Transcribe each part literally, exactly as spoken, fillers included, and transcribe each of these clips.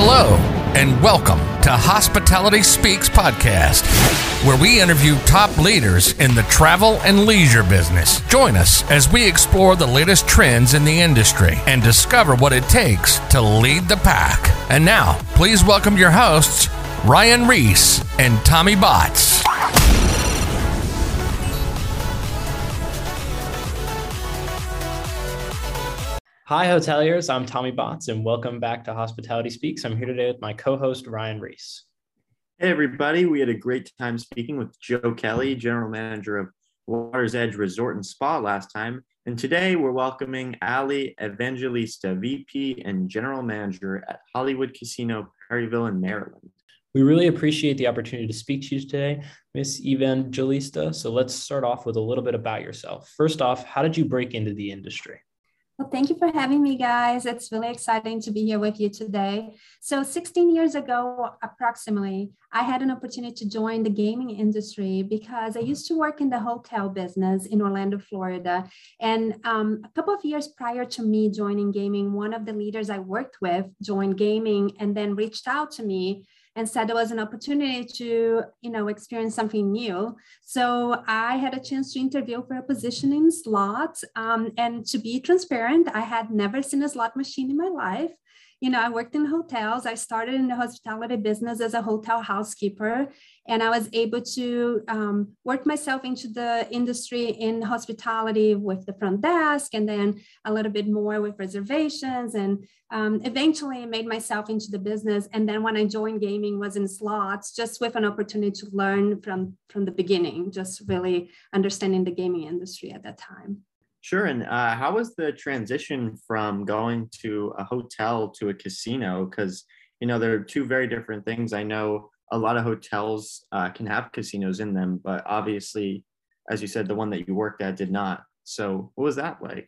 Hello, and welcome to Hospitality Speaks Podcast, where we interview top leaders in the travel and leisure business. Join us as we explore the latest trends in the industry and discover what it takes to lead the pack. And now, please welcome your hosts, Ryan Reese and Tommy Botts. Hi, hoteliers. I'm Tommy Botts, and welcome back to Hospitality Speaks. I'm here today with my co-host, Ryan Reese. Hey, everybody. We had a great time speaking with Joe Kelly, General Manager of Water's Edge Resort and Spa last time. And today we're welcoming Ali Evangelista, V P and General Manager at Hollywood Casino Perryville in Maryland. We really appreciate the opportunity to speak to you today, Miss Evangelista. So let's start off with a little bit about yourself. First off, how did you break into the industry? Well, thank you for having me, guys. It's really exciting to be here with you today. So sixteen years ago, approximately, I had an opportunity to join the gaming industry because I used to work in the hotel business in Orlando, Florida. And um, a couple of years prior to me joining gaming, one of the leaders I worked with joined gaming and then reached out to me and said there was an opportunity to, you know, experience something new. So I had a chance to interview for a position in slots. Um, and to be transparent, I had never seen a slot machine in my life. You know, I worked in hotels. I started in the hospitality business as a hotel housekeeper, and I was able to um, work myself into the industry in hospitality with the front desk, and then a little bit more with reservations, and um, eventually made myself into the business. And then when I joined gaming was in slots, just with an opportunity to learn from, from the beginning, just really understanding the gaming industry at that time. Sure. And uh, how was the transition from going to a hotel to a casino? Because, you know, there are two very different things. I know a lot of hotels uh, can have casinos in them, but obviously, as you said, the one that you worked at did not. So what was that like?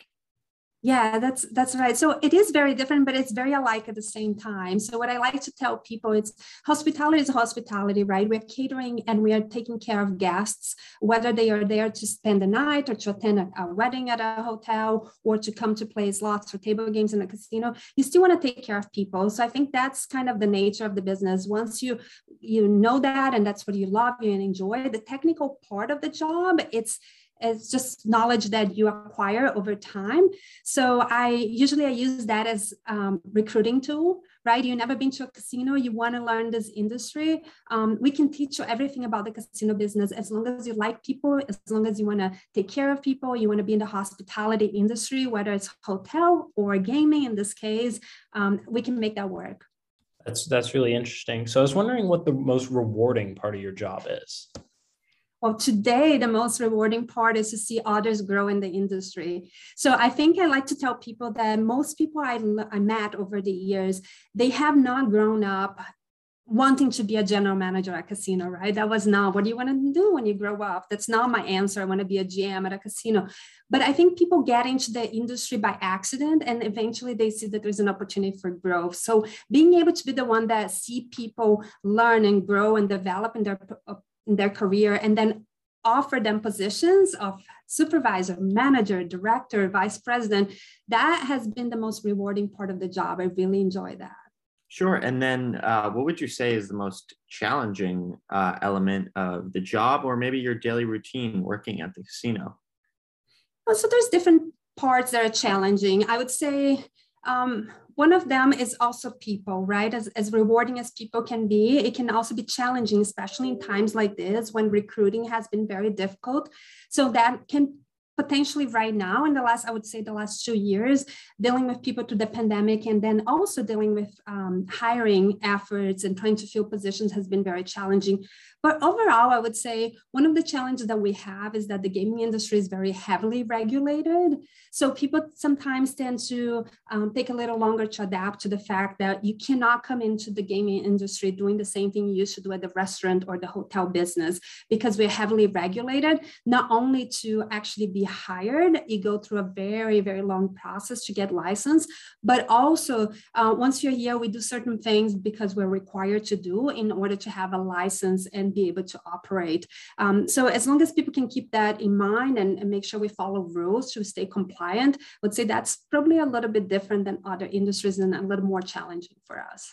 Yeah, that's that's right. So it is very different, but it's very alike at the same time. So what I like to tell people, it's hospitality is hospitality, right? We're catering and we are taking care of guests, whether they are there to spend the night or to attend a, a wedding at a hotel or to come to play slots or table games in a casino. You still want to take care of people. So I think that's kind of the nature of the business. Once you you know that and that's what you love and enjoy, the technical part of the job, it's It's just knowledge that you acquire over time. So I usually I use that as um, recruiting tool, right? You've never been to a casino, you want to learn this industry. Um, we can teach you everything about the casino business as long as you like people, as long as you want to take care of people, you want to be in the hospitality industry, whether it's hotel or gaming in this case, um, we can make that work. That's that's really interesting. So I was wondering what the most rewarding part of your job is. Well, today, the most rewarding part is to see others grow in the industry. So I think I like to tell people that most people I, I met over the years, they have not grown up wanting to be a general manager at a casino, right? That was not what you want to do when you grow up. That's not my answer. I want to be a G M at a casino. But I think people get into the industry by accident and eventually they see that there's an opportunity for growth. So being able to be the one that see people learn and grow and develop in their in their career and then offer them positions of supervisor, manager, director, vice president, that has been the most rewarding part of the job. I really enjoy that. Sure. And then uh, what would you say is the most challenging uh, element of the job or maybe your daily routine working at the casino? Well, so there's different parts that are challenging. I would say um, one of them is also people, right? As, as rewarding as people can be, it can also be challenging, especially in times like this when recruiting has been very difficult. So that can potentially right now in the last, I would say the last two years, dealing with people through the pandemic and then also dealing with um, hiring efforts and trying to fill positions has been very challenging. But overall, I would say one of the challenges that we have is that the gaming industry is very heavily regulated. So people sometimes tend to um, take a little longer to adapt to the fact that you cannot come into the gaming industry doing the same thing you used to do at the restaurant or the hotel business because we're heavily regulated, not only to actually be hired, you go through a very, very long process to get licensed, but also uh, once you're here, we do certain things because we're required to do in order to have a license and be able to operate. Um, so as long as people can keep that in mind and, and make sure we follow rules to stay compliant, I would say that's probably a little bit different than other industries and a little more challenging for us.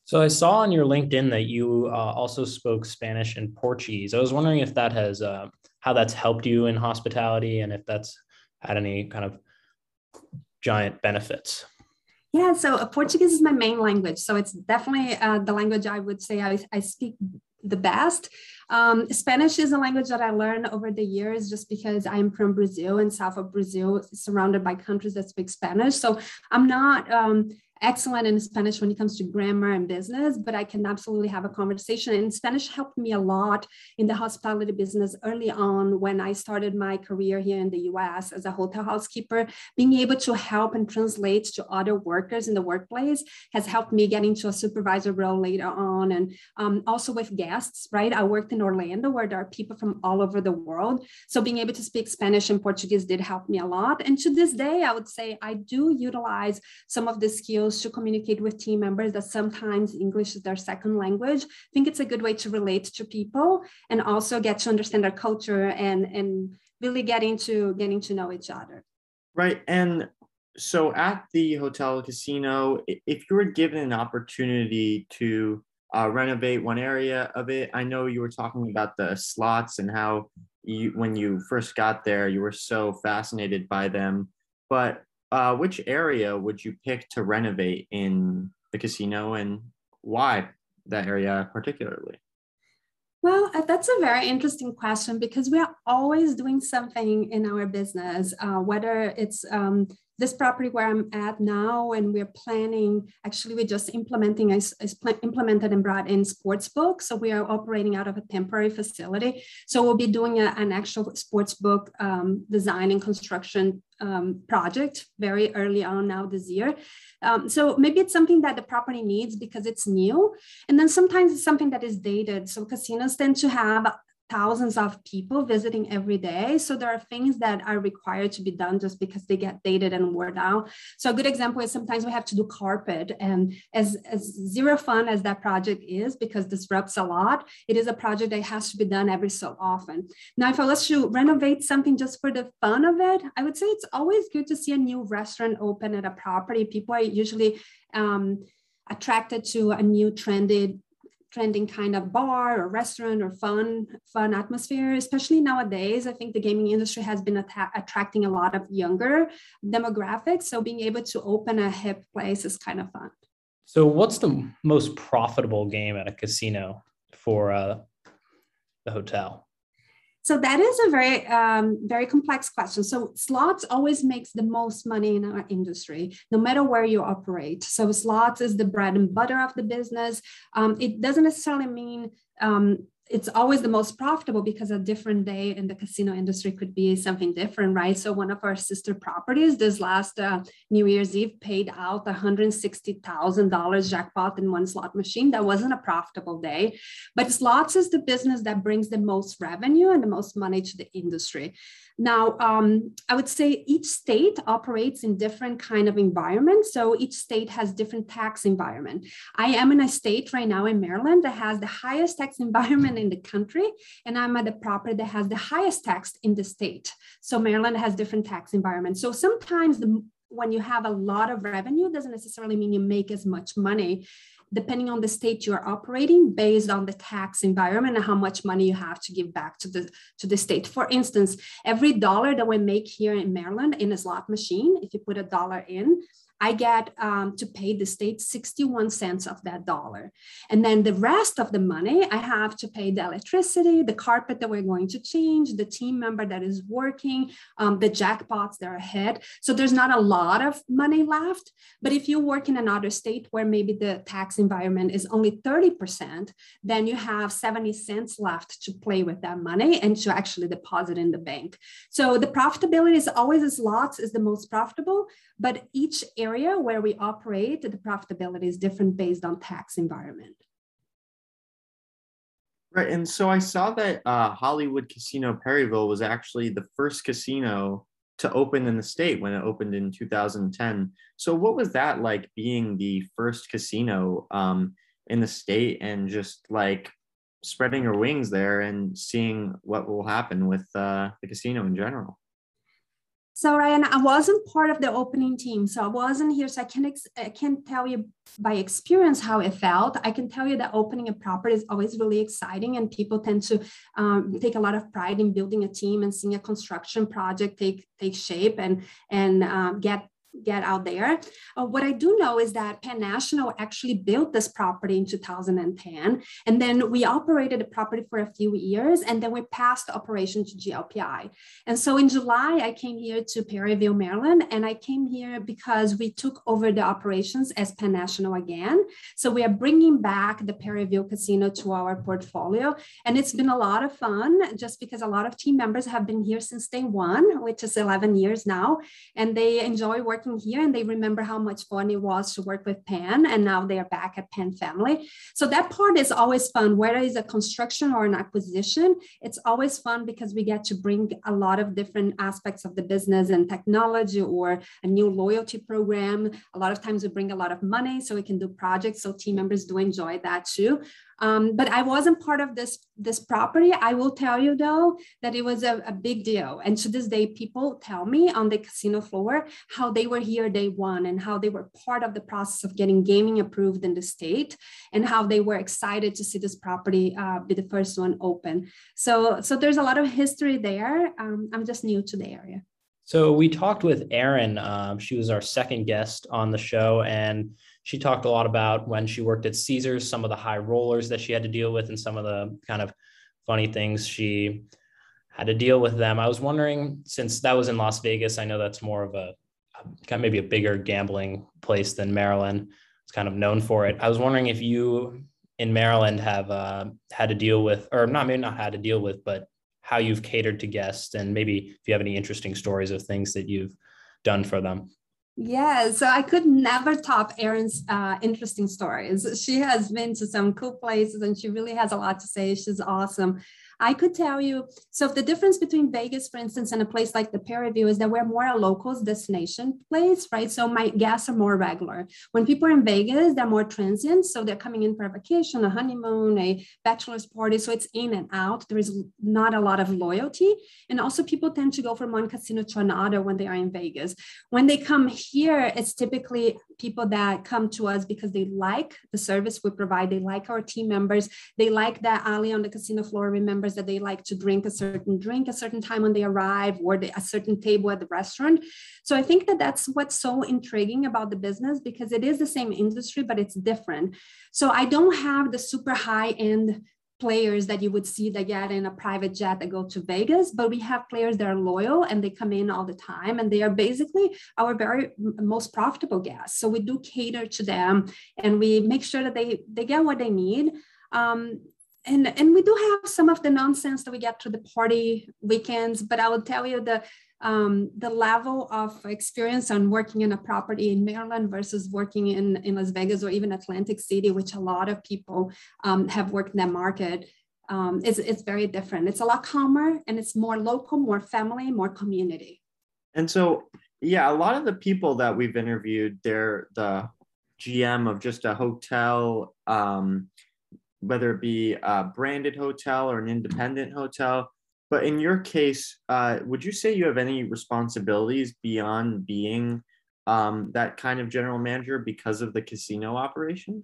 So I saw on your LinkedIn that you uh, also spoke Spanish and Portuguese. I was wondering if that has uh, how that's helped you in hospitality and if that's had any kind of giant benefits. Yeah, so uh, Portuguese is my main language. So it's definitely uh, the language I would say I, I speak the best. Um, Spanish is a language that I learned over the years just because I'm from Brazil and south of Brazil, surrounded by countries that speak Spanish. So I'm not um, excellent in Spanish when it comes to grammar and business, but I can absolutely have a conversation. And Spanish helped me a lot in the hospitality business early on when I started my career here in the U S as a hotel housekeeper. Being able to help and translate to other workers in the workplace has helped me get into a supervisor role later on. And um, also with guests, right? I worked in Orlando where there are people from all over the world. So being able to speak Spanish and Portuguese did help me a lot. And to this day, I would say I do utilize some of the skills to communicate with team members that sometimes English is their second language. I think it's a good way to relate to people and also get to understand their culture and, and really getting to getting to know each other. Right. And so at the hotel casino, if you were given an opportunity to uh, renovate one area of it, I know you were talking about the slots and how you, when you first got there, you were so fascinated by them. But Uh, which area would you pick to renovate in the casino and why that area particularly? Well, uh, that's a very interesting question because we are always doing something in our business, uh, whether it's um, this property where I'm at now, and we're planning, actually, we're just implementing, I, I implemented and brought in sports book. So we are operating out of a temporary facility. So we'll be doing a, an actual sports book um, design and construction um, project very early on now this year. Um, so maybe it's something that the property needs because it's new. And then sometimes it's something that is dated. So casinos tend to have thousands of people visiting every day. So there are things that are required to be done just because they get dated and worn out. So a good example is sometimes we have to do carpet, and as, as zero fun as that project is, because disrupts a lot, it is a project that has to be done every so often. Now, if I was to renovate something just for the fun of it, I would say it's always good to see a new restaurant open at a property. People are usually um, attracted to a new trendy trending kind of bar or restaurant or fun, fun atmosphere, especially nowadays. I think the gaming industry has been att- attracting a lot of younger demographics. So being able to open a hip place is kind of fun. So what's the most profitable game at a casino for uh, the hotel? So that is a very, um, very complex question. So slots always makes the most money in our industry, no matter where you operate. So slots is the bread and butter of the business. Um, it doesn't necessarily mean um, it's always the most profitable, because a different day in the casino industry could be something different, right? So one of our sister properties this last uh, New Year's Eve paid out one hundred sixty thousand dollars jackpot in one slot machine. That wasn't a profitable day, but slots is the business that brings the most revenue and the most money to the industry. Now, um, I would say each state operates in different kind of environments. So each state has different tax environment. I am in a state right now in Maryland that has the highest tax environment in the country, and I'm at a property that has the highest tax in the state. So Maryland has different tax environments. So sometimes the, when you have a lot of revenue, doesn't necessarily mean you make as much money, depending on the state you're operating, based on the tax environment and how much money you have to give back to the, to the state. For instance, every dollar that we make here in Maryland in a slot machine, if you put a dollar in, I get um, to pay the state sixty-one cents of that dollar. And then the rest of the money, I have to pay the electricity, the carpet that we're going to change, the team member that is working, um, the jackpots that are ahead. So there's not a lot of money left. But if you work in another state where maybe the tax environment is only thirty percent, then you have seventy cents left to play with that money and to actually deposit in the bank. So the profitability is always, as lots is the most profitable, but each area area where we operate, the profitability is different based on tax environment. Right. And so I saw that uh, Hollywood Casino Perryville was actually the first casino to open in the state when it opened in two thousand ten. So what was that like, being the first casino um, in the state, and just like spreading your wings there and seeing what will happen with uh, the casino in general? So Ryan, I wasn't part of the opening team, so I wasn't here. So I can ex- I can't tell you by experience how it felt. I can tell you that opening a property is always really exciting, and people tend to um, take a lot of pride in building a team and seeing a construction project take take shape and and um, get. get out there. Uh, what I do know is that Penn National actually built this property in two thousand ten, and then we operated the property for a few years, and then we passed the operation to G L P I. And so in July, I came here to Perryville, Maryland, and I came here because we took over the operations as Penn National again. So we are bringing back the Perryville Casino to our portfolio, and it's been a lot of fun just because a lot of team members have been here since day one, which is eleven years now, and they enjoy working here, and they remember how much fun it was to work with Penn, and now they are back at Penn Family. So that part is always fun, whether it's a construction or an acquisition. It's always fun because we get to bring a lot of different aspects of the business and technology, or a new loyalty program. A lot of times we bring a lot of money so we can do projects, so team members do enjoy that too. Um, but I wasn't part of this, this property. I will tell you though, that it was a, a big deal. And to this day, people tell me on the casino floor how they were here day one and how they were part of the process of getting gaming approved in the state, and how they were excited to see this property uh, be the first one open. So, so there's a lot of history there. Um, I'm just new to the area. So we talked with Erin. Um, she was our second guest on the show, and she talked a lot about when she worked at Caesars, some of the high rollers that she had to deal with, and some of the kind of funny things she had to deal with them. I was wondering, since that was in Las Vegas, I know that's more of a, a maybe a bigger gambling place than Maryland. It's kind of known for it. I was wondering if you in Maryland have uh, had to deal with, or not maybe not had to deal with, but how you've catered to guests, and maybe if you have any interesting stories of things that you've done for them. Yeah, so I could never top Erin's uh, interesting stories. She has been to some cool places, and she really has a lot to say. She's awesome. I could tell you, so the difference between Vegas, for instance, and a place like the Perryville is that we're more a locals destination place, right? So my guests are more regular. When people are in Vegas, they're more transient. So they're coming in for a vacation, a honeymoon, a bachelor's party. So it's in and out. There is not a lot of loyalty. And also people tend to go from one casino to another when they are in Vegas. When they come here, it's typically people that come to us because they like the service we provide. They like our team members. They like that Ali on the casino floor remembers that they like to drink a certain drink a certain time when they arrive, or they, a certain table at the restaurant. So I think that that's what's so intriguing about the business, because it is the same industry, but it's different. So I don't have the super high end players that you would see that get in a private jet that go to Vegas, but we have players that are loyal and they come in all the time, and they are basically our very most profitable guests. So we do cater to them, and we make sure that they, they get what they need. Um, And, and we do have some of the nonsense that we get through the party weekends, but I will tell you the, um, the level of experience on working in a property in Maryland versus working in, in Las Vegas or even Atlantic City, which a lot of people um, have worked in that market, um, is, it's very different. It's a lot calmer, and it's more local, more family, more community. And so, yeah, a lot of the people that we've interviewed, they're the G M of just a hotel, um, whether it be a branded hotel or an independent hotel. But in your case, uh, would you say you have any responsibilities beyond being um, that kind of general manager because of the casino operations?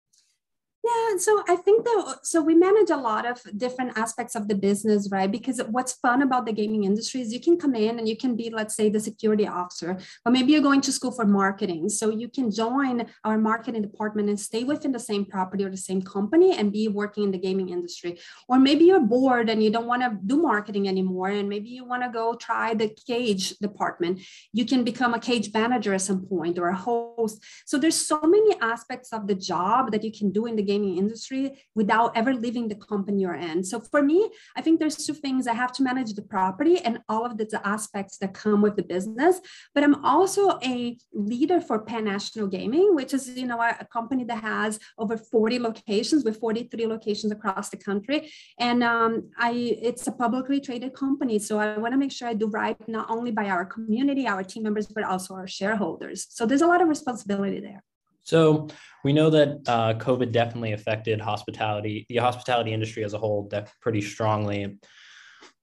Yeah, so I think that, so we manage a lot of different aspects of the business, right? Because what's fun about the gaming industry is you can come in and you can be, let's say, the security officer, but maybe you're going to school for marketing. So you can join our marketing department and stay within the same property or the same company and be working in the gaming industry. Or maybe you're bored and you don't want to do marketing anymore, and maybe you want to go try the cage department. You can become a cage manager at some point, or a host. So there's so many aspects of the job that you can do in the gaming industry without ever leaving the company you're in. So for me, I think there's two things. I have to manage the property and all of the aspects that come with the business, but I'm also a leader for Penn National Gaming, which is, you know, a, a company that has over forty locations with forty-three locations across the country. And um, I, it's a publicly traded company. So I want to make sure I do right, not only by our community, our team members, but also our shareholders. So there's a lot of responsibility there. So we know that uh, COVID definitely affected hospitality, the hospitality industry as a whole, def- pretty strongly.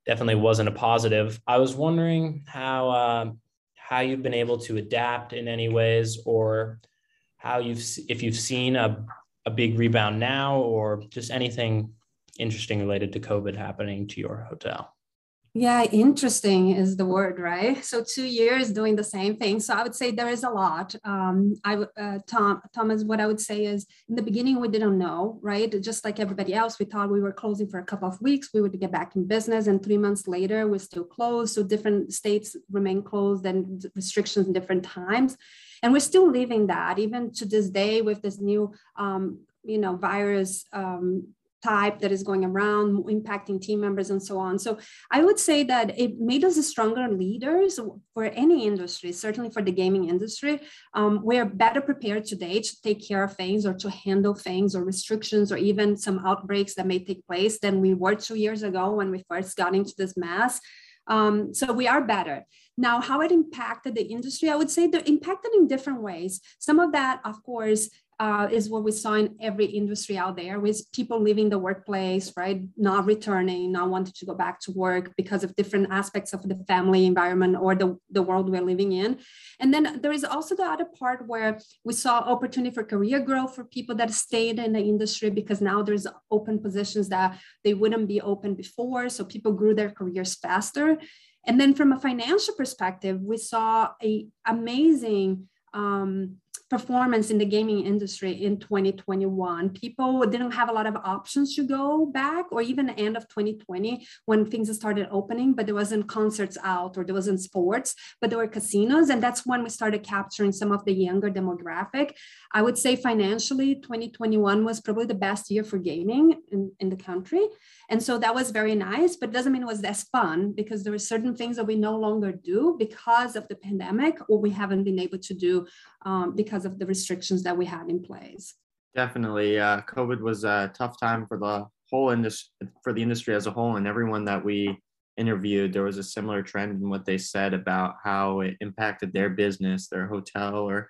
definitely wasn't a positive. I was wondering how uh, how you've been able to adapt in any ways, or how you've if you've seen a, a big rebound now, or just anything interesting related to COVID happening to your hotel. Yeah, interesting is the word, right? So two years doing the same thing. So I would say there is a lot. Um, I uh, Tom Thomas, what I would say is in the beginning we didn't know, right? Just like everybody else, we thought we were closing for a couple of weeks, we would get back in business, and three months later we're still closed. So different states remain closed and restrictions in different times, and we're still living that even to this day with this new, um, you know, virus. Um, type that is going around, impacting team members and so on. So I would say that it made us stronger leaders for any industry, certainly for the gaming industry. Um, we're better prepared today to take care of things or to handle things or restrictions or even some outbreaks that may take place than we were two years ago when we first got into this mess. Um, so we are better. Now, how it impacted the industry, I would say they're impacted in different ways. Some of that, of course, Uh, is what we saw in every industry out there, with people leaving the workplace, right? Not returning, not wanting to go back to work because of different aspects of the family environment or the, the world we're living in. And then there is also the other part where we saw opportunity for career growth for people that stayed in the industry, because now there's open positions that they wouldn't be open before. So people grew their careers faster. And then from a financial perspective, we saw a amazing um, performance in the gaming industry in twenty twenty-one. People didn't have a lot of options to go back, or even the end of twenty twenty when things started opening, but there wasn't concerts out or there wasn't sports, but there were casinos. And that's when we started capturing some of the younger demographic. I would say financially, twenty twenty-one was probably the best year for gaming in, in the country. And so that was very nice, but it doesn't mean it was as fun, because there were certain things that we no longer do because of the pandemic, or we haven't been able to do um, because of the restrictions that we had in place. Definitely. Uh, COVID was a tough time for the whole industry, for the industry as a whole, and everyone that we interviewed, there was a similar trend in what they said about how it impacted their business, their hotel, or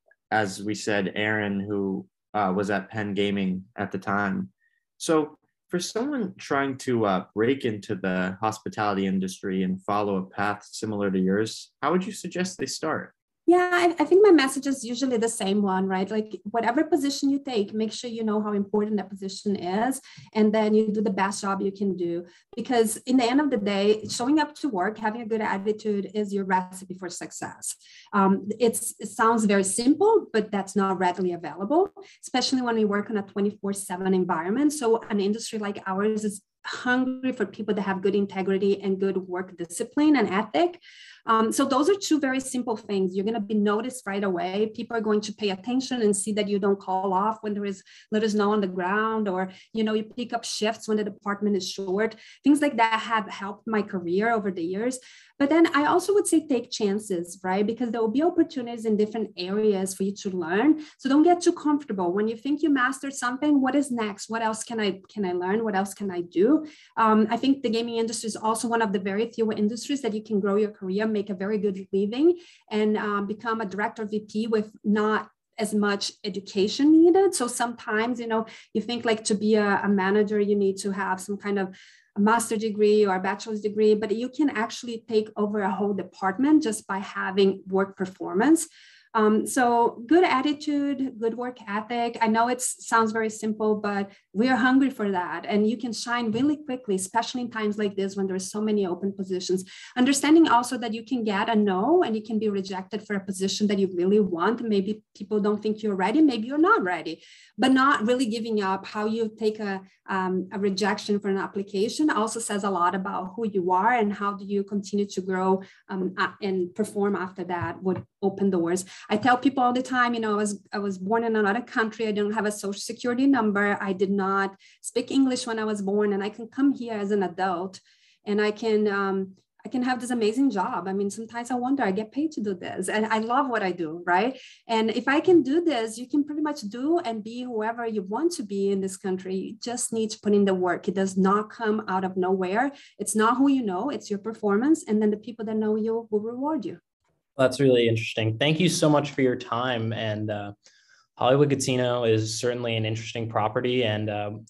as we said, Aaron, who uh, was at Penn Gaming at the time. So for someone trying to uh, break into the hospitality industry and follow a path similar to yours, how would you suggest they start? Yeah, I, I think my message is usually the same one, right? Like whatever position you take, make sure you know how important that position is, and then you do the best job you can do. Because in the end of the day, showing up to work, having a good attitude is your recipe for success. Um, it's, it sounds very simple, but that's not readily available, especially when we work on a twenty-four seven environment. So an industry like ours is hungry for people that have good integrity and good work discipline and ethic. Um, so those are two very simple things. You're going to be noticed right away. People are going to pay attention and see that you don't call off when there is little snow on the ground, or, you know, you pick up shifts when the department is short. Things like that have helped my career over the years. But then I also would say take chances, right? Because there will be opportunities in different areas for you to learn. So don't get too comfortable. When you think you mastered something, what is next? What else can I can I learn? What else can I do? Um, I think the gaming industry is also one of the very few industries that you can grow your career, make a very good living, and um, become a director V P with not as much education needed. So sometimes, you know, you think like to be a, a manager, you need to have some kind of a master's degree or a bachelor's degree, but you can actually take over a whole department just by having work performance. Um, so good attitude, good work ethic. I know it sounds very simple, but we are hungry for that. And you can shine really quickly, especially in times like this when there's so many open positions. Understanding also that you can get a no and you can be rejected for a position that you really want. Maybe people don't think you're ready. Maybe you're not ready, but not really giving up. How you take a, um, a rejection for an application also says a lot about who you are and how do you continue to grow um, and perform after that would open doors. I tell people all the time, you know, I was, I was born in another country. I don't have a social security number. I did not speak English when I was born, and I can come here as an adult and I can, um, I can have this amazing job. I mean, sometimes I wonder, I get paid to do this and I love what I do, right? And if I can do this, you can pretty much do and be whoever you want to be in this country. You just need to put in the work. It does not come out of nowhere. It's not who you know, it's your performance. And then the people that know you will reward you. That's really interesting. Thank you so much for your time. And uh, Hollywood Casino is certainly an interesting property. And uh,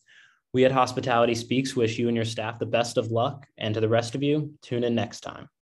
We at Hospitality Speaks wish you and your staff the best of luck, and to the rest of you, tune in next time.